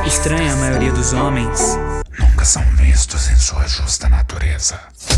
Estranha a maioria dos homens nunca são vistos em sua justa natureza.